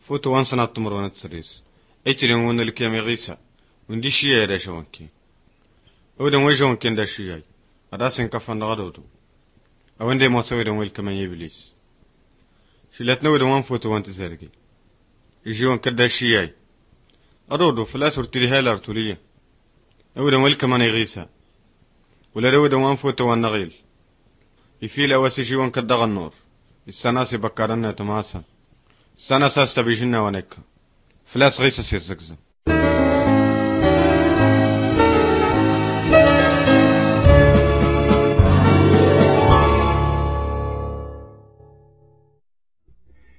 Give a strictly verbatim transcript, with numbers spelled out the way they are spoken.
فوتو وان سنة تمر وانا تسريس ايترين وانا الكيام يغيسا وندي شيا دا شوانكي اودا ويجون كين دا شيا اداسن كفان غدودو اوان دي موسوي دون ويلكمان يبليس شلاتنا ودا وان فوتو وان تسرقي يجيوان كدا شيا ادودو فلاس ورتلي هالار توليا اودا ويلكمان يغيسا ولا رودا وان فوتو وان نغيل يفيل اواسي جيوان كدا غنور السناسي بكارنا تماسا السنة ساستا بيجينا ونكا فلاس غيسا سيزقزم